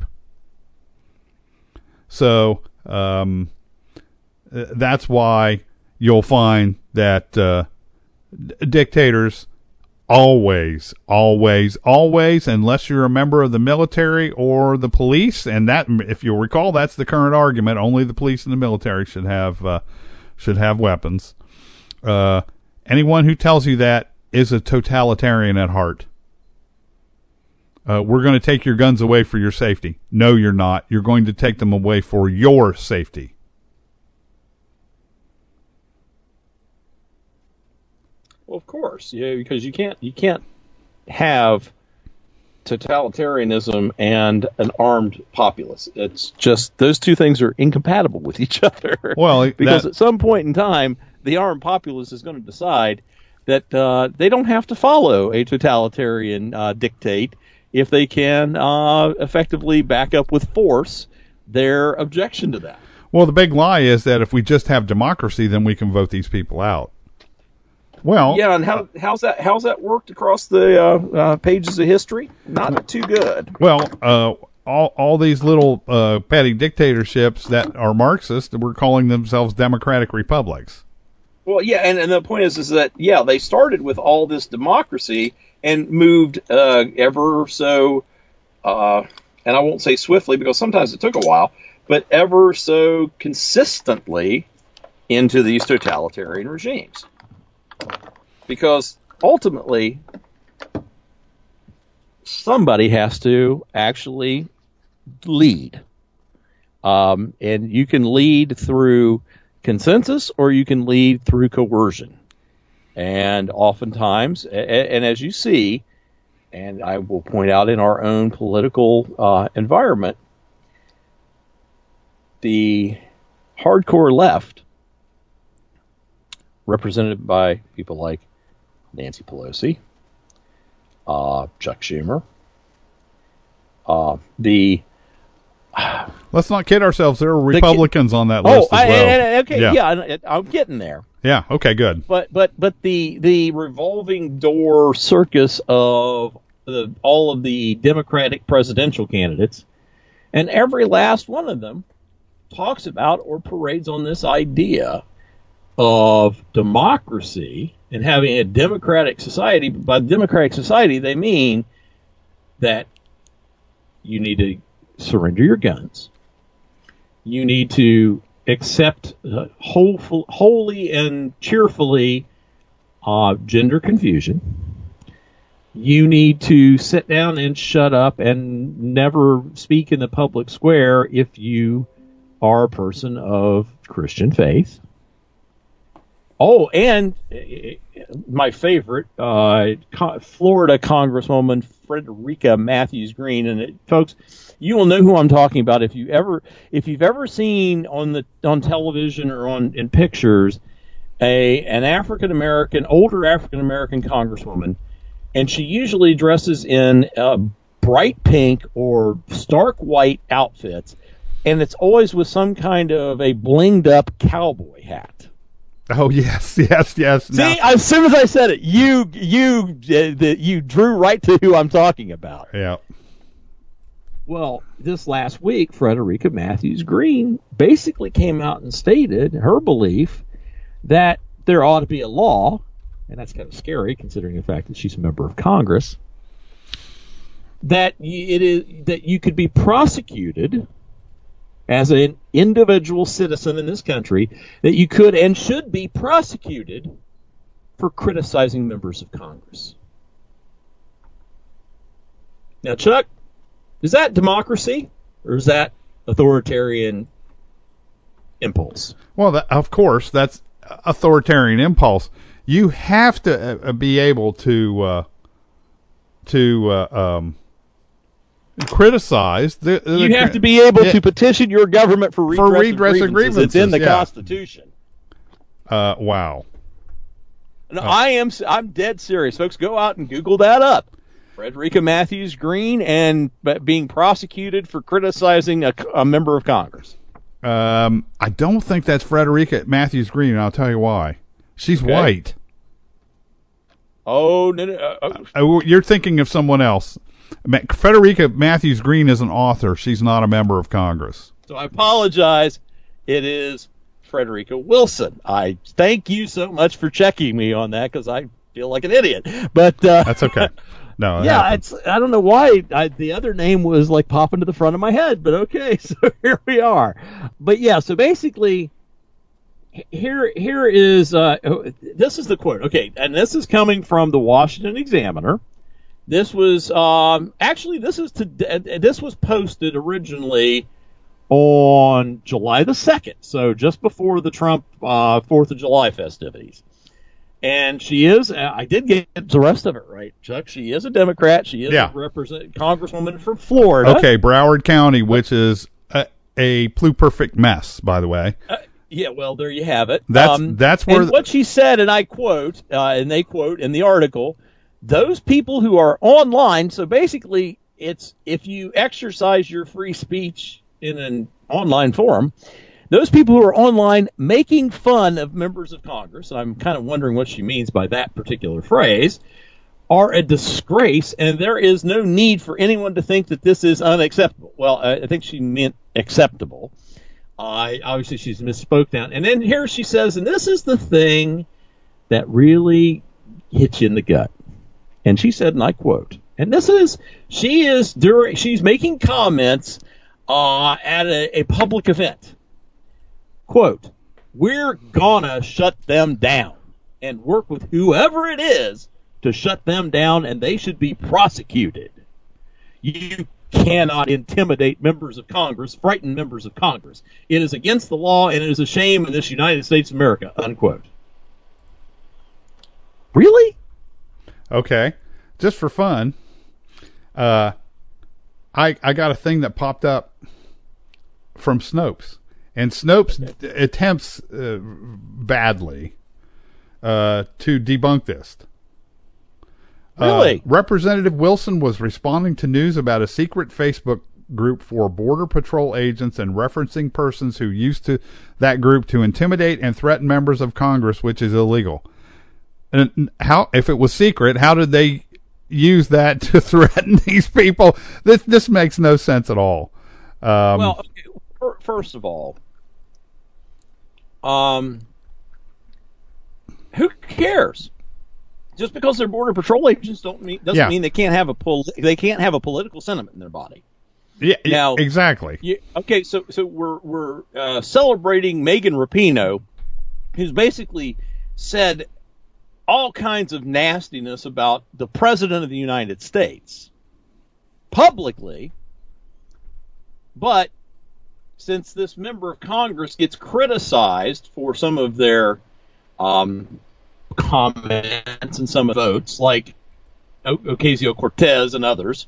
So um, that's why. You'll find that uh, d- dictators always, always, always, unless you're a member of the military or the police, and that, if you'll recall, that's the current argument. Only the police and the military should have uh, should have weapons. Uh, anyone who tells you that is a totalitarian at heart. Uh, we're going to take your guns away for your safety. No, you're not. You're going to take them away for your safety. Well, of course, yeah, because you can't you can't have totalitarianism and an armed populace. It's just those two things are incompatible with each other. Well, because that, at some point in time, the armed populace is going to decide that uh, they don't have to follow a totalitarian uh, dictate if they can uh, effectively back up with force their objection to that. Well, the big lie is that if we just have democracy, then we can vote these people out. Well, yeah, and how how's that how's that worked across the uh, uh, pages of history? Not too good. Well, uh, all all these little uh, petty dictatorships that are Marxist were calling themselves democratic republics. Well, yeah, and, and the point is is that yeah, they started with all this democracy and moved uh, ever so, uh, and I won't say swiftly because sometimes it took a while, but ever so consistently into these totalitarian regimes. Because ultimately, somebody has to actually lead. Um, and you can lead through consensus or you can lead through coercion. And oftentimes, and, and as you see, and I will point out in our own political uh, environment, the hardcore left, represented by people like Nancy Pelosi, uh, Chuck Schumer, uh, the... Let's not kid ourselves. There are Republicans the, on that list oh, as well. I, I, okay, yeah. yeah, I'm getting there. Yeah, okay, good. But but but the the revolving door circus of the, all of the Democratic presidential candidates, and every last one of them talks about or parades on this idea of democracy and having a democratic society. By democratic society, they mean that you need to surrender your guns. You need to accept uh, whole, wholly and cheerfully uh, gender confusion. You need to sit down and shut up and never speak in the public square if you are a person of Christian faith. Oh, and my favorite, uh, Florida Congresswoman Frederica Matthews Green, and it, folks, you will know who I'm talking about if you ever, if you've ever seen on the on television or on in pictures a an African American, older African American congresswoman, and she usually dresses in uh, bright pink or stark white outfits, and it's always with some kind of a blinged up cowboy hat. Oh yes, yes, yes. See, now, as soon as I said it, you you uh, the, you drew right to who I'm talking about. Yeah. Well, this last week, Frederica Matthews Green basically came out and stated her belief that there ought to be a law, and that's kind of scary considering the fact that she's a member of Congress, that it is that you could be prosecuted as an individual citizen in this country, that you could and should be prosecuted for criticizing members of Congress. Now, Chuck, is that democracy or is that authoritarian impulse? Well, that, of course, that's authoritarian impulse. You have to uh, be able to uh, to uh, um, criticize. The, the, you have to be able yeah, to petition your government for redress, for redress of grievances. It's in the yeah. Constitution. Uh, wow. No, uh, I am. I'm dead serious, folks. Go out and Google that up. Frederica Matthews Green and being prosecuted for criticizing a, a member of Congress. Um, I don't think that's Frederica Matthews Green, and I'll tell you why. She's okay. white. Oh, no, no. Uh, oh. You're thinking of someone else. Frederica Matthews Green is an author. She's not a member of Congress. So I apologize. It is Frederica Wilson. I thank you so much for checking me on that because I feel like an idiot. But uh, that's okay. No, it yeah, happens. it's I don't know why I, the other name was like popping to the front of my head, but okay, so here we are. But yeah, so basically, here here is uh, this is the quote. Okay, and this is coming from the Washington Examiner. This was um, actually this is to this was posted originally on July the second, so just before the Trump uh, Fourth of July festivities. And she is, I did get the rest of it right, Chuck. She is a Democrat. She is yeah. a represent, congresswoman from Florida. Okay, Broward County, which is a, a pluperfect mess, by the way. Uh, yeah, well, there you have it. That's um, that's where and what she said, and I quote, uh, and they quote in the article, those people who are online. So basically, it's if you exercise your free speech in an online forum. Those people who are online making fun of members of Congress, and I'm kind of wondering what she means by that particular phrase, are a disgrace, and there is no need for anyone to think that this is unacceptable. Well, I think she meant acceptable. Uh, obviously, she's misspoke down. And then here she says, and this is the thing that really hits you in the gut. And she said, and I quote, and this is, she is during, she's making comments uh, at a, a public event. Quote, we're gonna shut them down and work with whoever it is to shut them down, and they should be prosecuted. You cannot intimidate members of Congress, frighten members of Congress. It is against the law, and it is a shame in this United States of America, unquote. Really? Okay. Just for fun, uh, I I got a thing that popped up from Snopes. And Snopes okay. d- attempts uh, badly uh, to debunk this. Really? Uh, Representative Wilson was responding to news about a secret Facebook group for Border Patrol agents and referencing persons who used to that group to intimidate and threaten members of Congress, which is illegal. And how, if it was secret, how did they use that to threaten these people? This this makes no sense at all. Um, well, okay, first of all, Um, who cares? Just because they're border patrol agents don't mean doesn't yeah. mean they can't have a pol- they can't have a political sentiment in their body. Yeah, now, exactly. You, okay, so so we're we're uh, celebrating Megan Rapinoe, who's basically said all kinds of nastiness about the president of the United States publicly, but since this member of Congress gets criticized for some of their um, comments and some of the votes, like Ocasio-Cortez and others,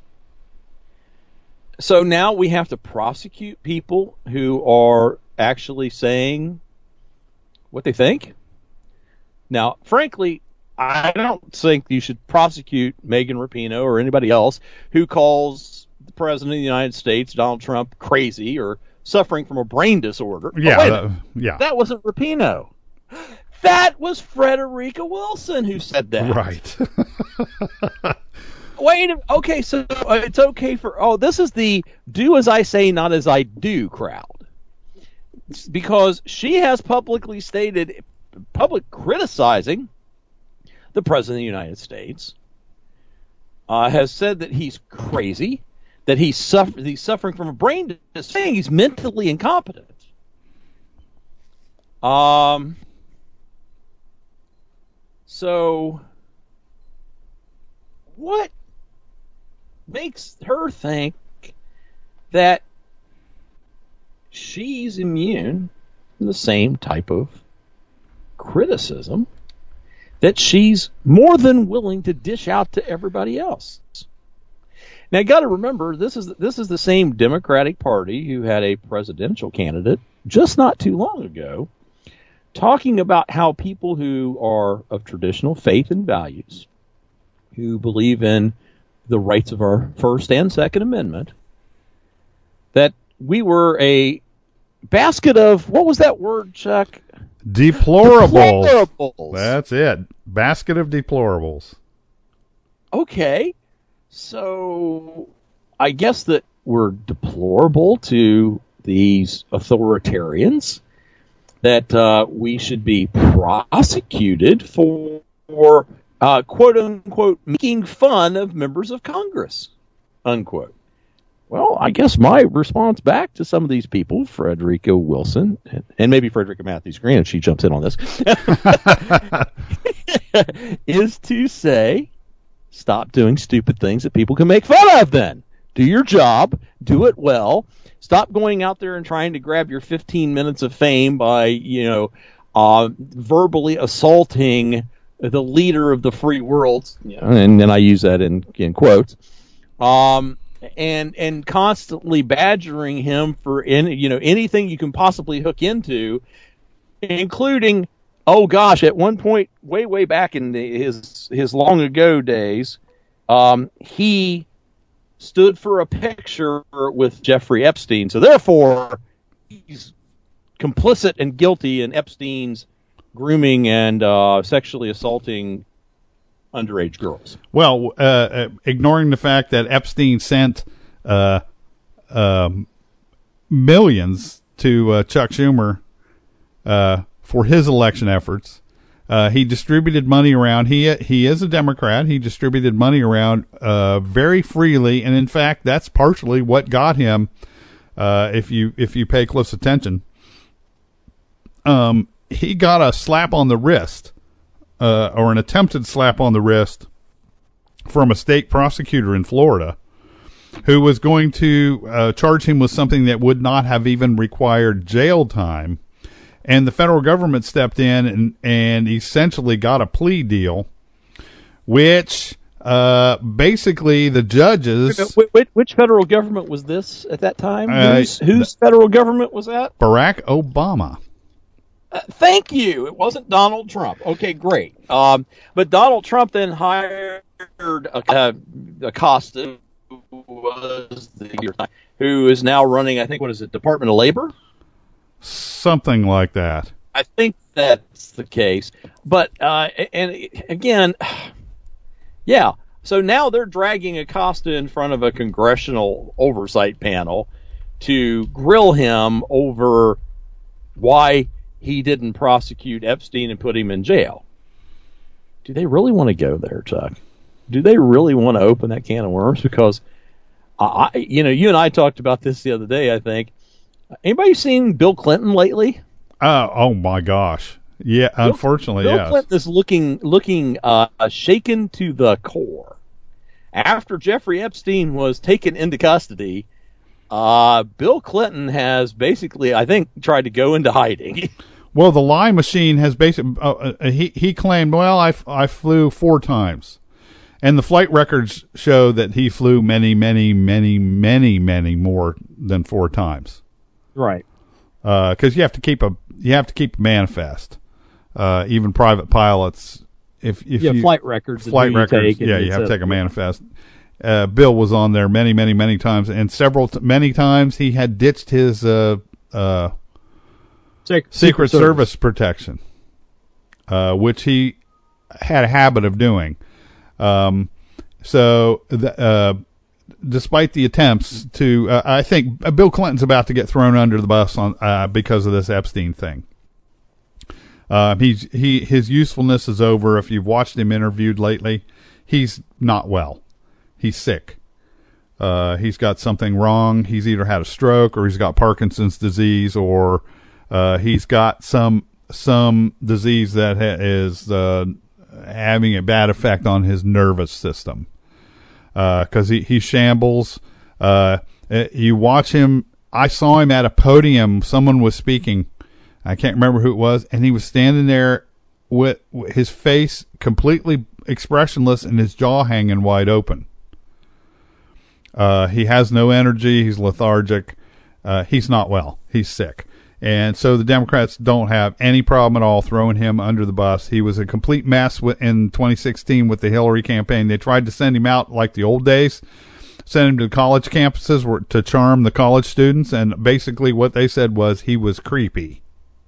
so now we have to prosecute people who are actually saying what they think? Now, frankly, I don't think you should prosecute Megan Rapinoe or anybody else who calls the President of the United States, Donald Trump, crazy or suffering from a brain disorder. Yeah, oh, that, yeah. That wasn't Rapinoe. That was Frederica Wilson who said that. Right. Wait, okay, so it's okay for, oh, this is the do as I say, not as I do crowd. Because she has publicly stated, public criticizing the President of the United States, uh, has said that he's crazy, that he's, suffer- he's suffering from a brain disease, saying he's mentally incompetent. Um. So, what makes her think that she's immune from the same type of criticism that she's more than willing to dish out to everybody else? Now, you got to remember, this is this is the same Democratic Party who had a presidential candidate just not too long ago talking about how people who are of traditional faith and values, who believe in the rights of our First and Second Amendment, that we were a basket of, what was that word, Chuck? Deplorables. Deplorables. That's it. Basket of deplorables. Okay. So I guess that we're deplorable to these authoritarians, that uh, we should be prosecuted for, for uh, quote unquote, making fun of members of Congress, unquote. Well, I guess my response back to some of these people, Frederica Wilson, and maybe Frederica Matthews Green, if she jumps in on this, is to say, stop doing stupid things that people can make fun of then. Do your job. Do it well. Stop going out there and trying to grab your fifteen minutes of fame by, you know, uh, verbally assaulting the leader of the free world, you know, and then I use that in, in quotes, um, and and constantly badgering him for any, you know, anything you can possibly hook into, including, oh gosh, at one point, way way back in the, his his long ago days, um, he stood for a picture with Jeffrey Epstein, so therefore he's complicit and guilty in Epstein's grooming and uh, sexually assaulting underage girls. Well, uh, ignoring the fact that Epstein sent uh, um, millions to uh, Chuck Schumer uh, for his election efforts. Uh, he distributed money around. He he is a Democrat. He distributed money around uh, very freely, and in fact, that's partially what got him. Uh, if you if you pay close attention, um, he got a slap on the wrist, uh, or an attempted slap on the wrist, from a state prosecutor in Florida, who was going to uh, charge him with something that would not have even required jail time. And the federal government stepped in and, and essentially got a plea deal, which uh, basically the judges... Which, which federal government was this at that time? Uh, whose whose federal government was that? Barack Obama. Uh, thank you. It wasn't Donald Trump. Okay, great. Um, but Donald Trump then hired uh, Acosta, who was the who is now running, I think, what is it, Department of Labor? Something like that. I think that's the case. But, uh, and again, yeah, so now they're dragging Acosta in front of a congressional oversight panel to grill him over why he didn't prosecute Epstein and put him in jail. Do they really want to go there, Chuck? Do they really want to open that can of worms? Because, I, you know, you and I talked about this the other day, I think. Anybody seen Bill Clinton lately? Uh, oh, my gosh. Yeah, Bill, unfortunately, Bill yes. Clinton is looking, looking uh, shaken to the core. After Jeffrey Epstein was taken into custody, uh, Bill Clinton has basically, I think, tried to go into hiding. Well, the lie machine has basically, uh, uh, he, he claimed, well, I, I flew four times. And the flight records show that he flew many, many, many, many, many more than four times. Right. Because uh, you have to keep a you have to keep a manifest. uh, even private pilots. If if yeah, you flight records, flight you records, take yeah, you have to a, take a manifest. Uh, Bill was on there many, many, many times, and several, t- many times he had ditched his uh, uh, Secret, Secret Service. Service protection, uh, which he had a habit of doing. Um, so, the, uh, despite the attempts to, uh, I think Bill Clinton's about to get thrown under the bus on uh, because of this Epstein thing. Uh, he's he his usefulness is over. If you've watched him interviewed lately, he's not well. He's sick. Uh, he's got something wrong. He's either had a stroke or he's got Parkinson's disease, or uh, he's got some some disease that ha- is uh, having a bad effect on his nervous system. Because uh, he he shambles. Uh, you watch him. I saw him at a podium. Someone was speaking. I can't remember who it was, and he was standing there with his face completely expressionless and his jaw hanging wide open. Uh, he has no energy. He's lethargic. Uh, he's not well. He's sick. And so the Democrats don't have any problem at all throwing him under the bus. He was a complete mess in twenty sixteen with the Hillary campaign. They tried to send him out like the old days, send him to college campuses to charm the college students, and basically what they said was he was creepy.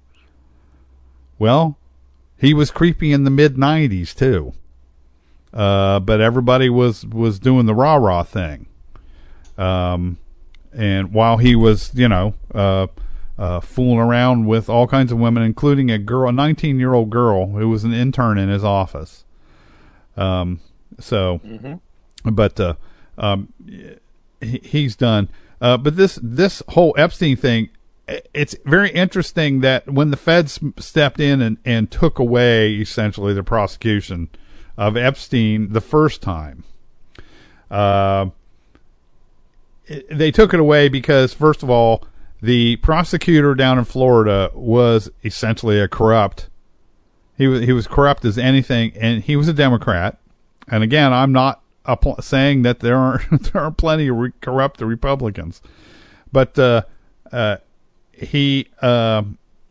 Well, he was creepy in the mid nineties too. Uh, but everybody was, was doing the rah-rah thing. Um, and while he was, you know, uh, uh, fooling around with all kinds of women, including a girl, a nineteen-year-old girl who was an intern in his office. Um, so, mm-hmm. but, uh, um, he, he's done. Uh, but this, this whole Epstein thing, it's very interesting that when the feds stepped in and, and took away essentially the prosecution of Epstein the first time, uh, they took it away because, first of all, the prosecutor down in Florida was essentially a corrupt. He was he was corrupt as anything, and he was a Democrat. And again, I'm not apl- saying that there aren't there are plenty of re- corrupt Republicans, but uh, uh, he uh,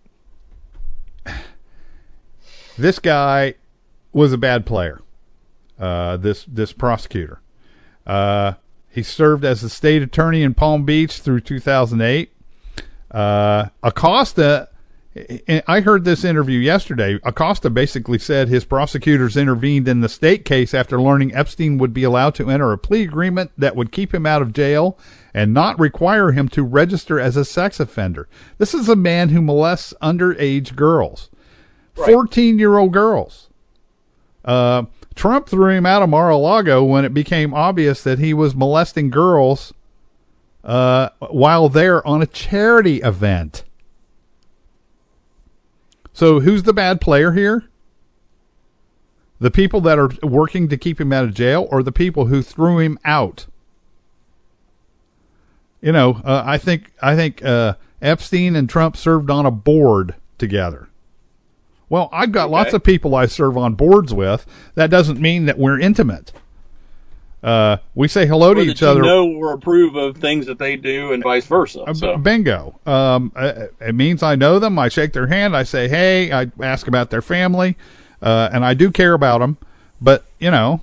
this guy was a bad player. Uh, this this prosecutor. Uh, he served as the state attorney in Palm Beach through two thousand eight. Uh, Acosta, I heard this interview yesterday. Acosta basically said his prosecutors intervened in the state case after learning Epstein would be allowed to enter a plea agreement that would keep him out of jail and not require him to register as a sex offender. This is a man who molests underage girls, fourteen-year-old girls. Uh, Trump threw him out of Mar-a-Lago when it became obvious that he was molesting girls uh, while there on a charity event. So who's the bad player here? The people that are working to keep him out of jail, or the people who threw him out? You know, uh, I think I think uh, Epstein and Trump served on a board together. Well, I've got okay. lots of people I serve on boards with. That doesn't mean that we're intimate. Uh, we say hello to or each that other. You know or approve of things that they do, and vice versa. Uh, so. Bingo. Um, it means I know them. I shake their hand. I say, hey. I ask about their family, uh, and I do care about them. But you know,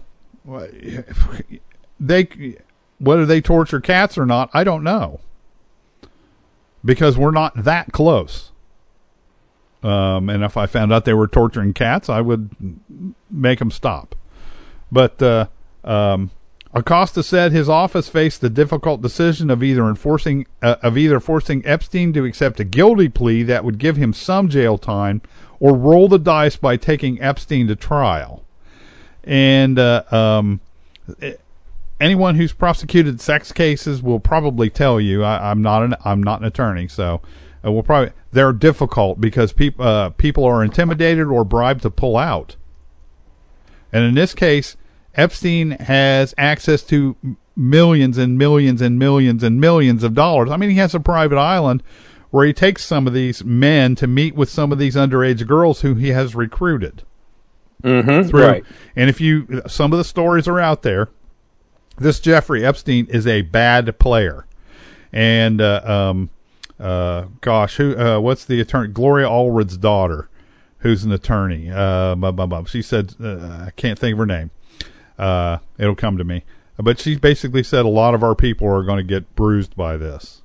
they whether they torture cats or not, I don't know, because we're not that close. Um, and if I found out they were torturing cats, I would make them stop. But uh, um, Acosta said his office faced the difficult decision of either enforcing uh, of either forcing Epstein to accept a guilty plea that would give him some jail time, or roll the dice by taking Epstein to trial. And uh, um, anyone who's prosecuted sex cases will probably tell you. I, I'm not an I'm not an attorney, so. Uh, we'll probably they're difficult because people uh, people are intimidated or bribed to pull out. And in this case, Epstein has access to millions and millions and millions and millions of dollars. I mean, he has a private island where he takes some of these men to meet with some of these underage girls who he has recruited. Mm-hmm, through, right. And if you, some of the stories are out there. This Jeffrey Epstein is a bad player, and uh, um. Uh, gosh, who? Uh, what's the attorney? Gloria Allred's daughter. who's an attorney. Uh, blah, blah, blah. She said, uh, I can't think of her name. Uh, it'll come to me. But she basically said a lot of our people are going to get bruised by this.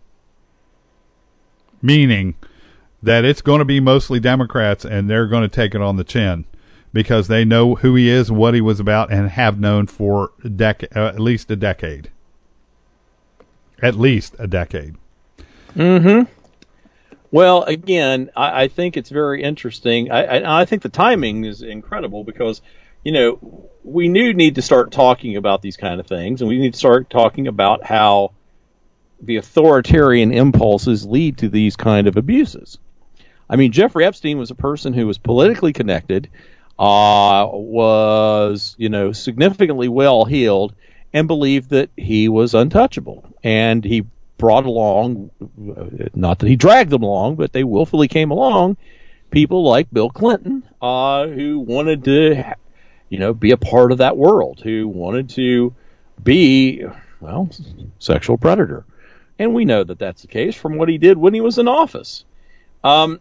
Meaning that it's going to be mostly Democrats, and they're going to take it on the chin because they know who he is, what he was about, and have known for a dec- uh, at least a decade. At least a decade. Mm-hmm. Well, again, I, I think it's very interesting. I, I, I think the timing is incredible because, you know, we do need to start talking about these kind of things, and we need to start talking about how the authoritarian impulses lead to these kind of abuses. I mean, Jeffrey Epstein was a person who was politically connected, uh, was, you know, significantly well-heeled, and believed that he was untouchable. And he brought along, not that he dragged them along, but they willfully came along, people like Bill Clinton, uh, who wanted to, you know, be a part of that world, who wanted to be, well, sexual predator. And we know that that's the case from what he did when he was in office. Um,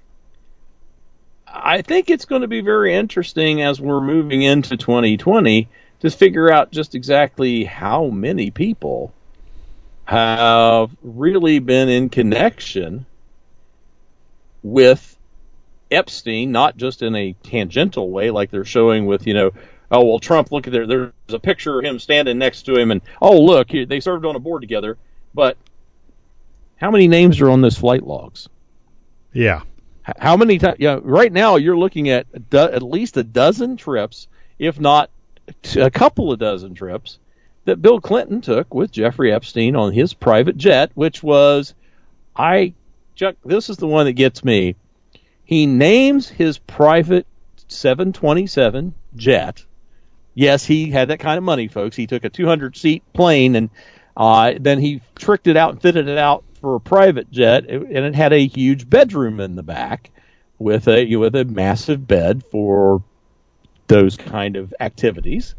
I think it's going to be very interesting as we're moving into twenty twenty to figure out just exactly how many people have really been in connection with Epstein, not just in a tangential way like they're showing with, you know, oh, well, Trump, look at there, there's a picture of him standing next to him, and, oh, look, they served on a board together. But how many names are on those flight logs? Yeah. How many times? Yeah, right now you're looking at a do- at least a dozen trips, if not a couple of dozen trips, that Bill Clinton took with Jeffrey Epstein on his private jet, which was, I, Chuck, this is the one that gets me. He names his private seven twenty-seven jet. Yes, he had that kind of money, folks. He took a two hundred seat plane, and uh, then he tricked it out and fitted it out for a private jet, and it had a huge bedroom in the back with a with a massive bed for those kind of activities.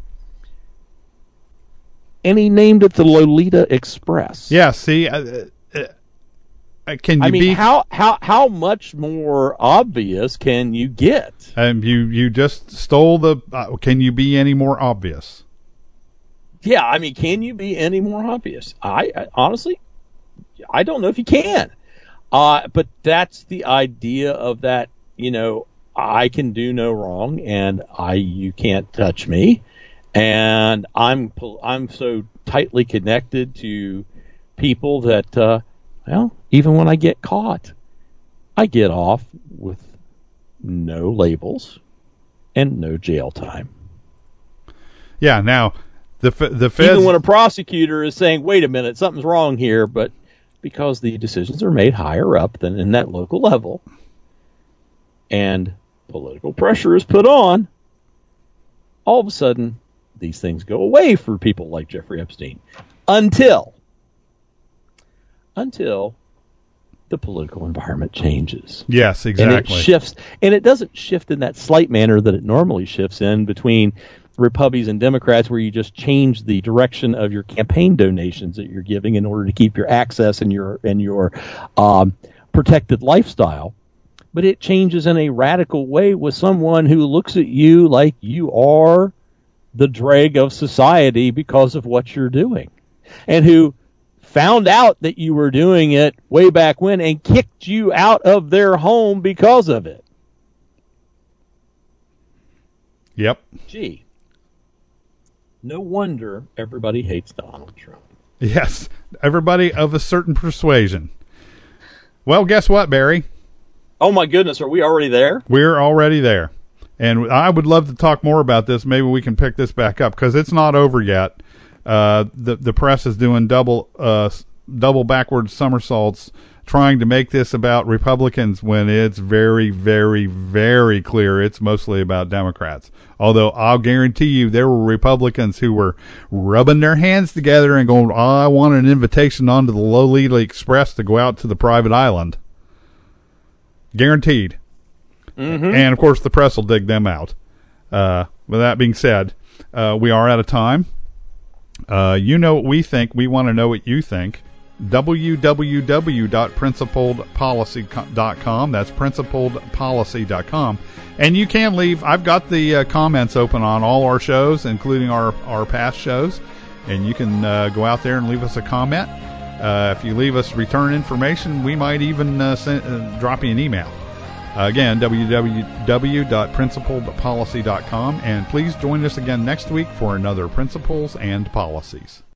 And he named it the Lolita Express. Yeah, see, uh, uh, can you I mean, be... how, how, how much more obvious can you get? Um, you, you just stole the... Uh, can you be any more obvious? Yeah, I mean, can you be any more obvious? I, I honestly, I don't know if you can. Uh, but that's the idea of that, you know, I can do no wrong, and I you can't touch me. And I'm I'm so tightly connected to people that, uh, well, even when I get caught, I get off with no labels and no jail time. Yeah, now, the the feds... Even when a prosecutor is saying, wait a minute, something's wrong here, but because the decisions are made higher up than in that local level, and political pressure is put on, all of a sudden, these things go away for people like Jeffrey Epstein. Until, until the political environment changes. Yes, exactly. And it shifts, and it doesn't shift in that slight manner that it normally shifts in between Republicans and Democrats, where you just change the direction of your campaign donations that you're giving in order to keep your access and your and your um, protected lifestyle. But it changes in a radical way with someone who looks at you like you are the drag of society because of what you're doing, and who found out that you were doing it way back when and kicked you out of their home because of it. Yep. Gee. No wonder everybody hates Donald Trump. Yes. Everybody of a certain persuasion. Well, guess what, Barry? Oh, my goodness. Are we already there? We're already there. And I would love to talk more about this. Maybe we can pick this back up because it's not over yet. Uh, the the press is doing double uh, double backward somersaults trying to make this about Republicans when it's very, very, very clear it's mostly about Democrats. Although I'll guarantee you there were Republicans who were rubbing their hands together and going, oh, I want an invitation onto the Lolita Express to go out to the private island. Guaranteed. Mm-hmm. And, of course, the press will dig them out. Uh, with that being said, uh, we are out of time. Uh, you know what we think. We want to know what you think. w w w dot principled policy dot com. That's principled policy dot com. And you can leave. I've got the uh, comments open on all our shows, including our, our past shows. And you can uh, go out there and leave us a comment. Uh, if you leave us return information, we might even uh, send, uh, drop you an email. Uh, again, w w w dot principled policy dot com. And please join us again next week for another Principles and Policies.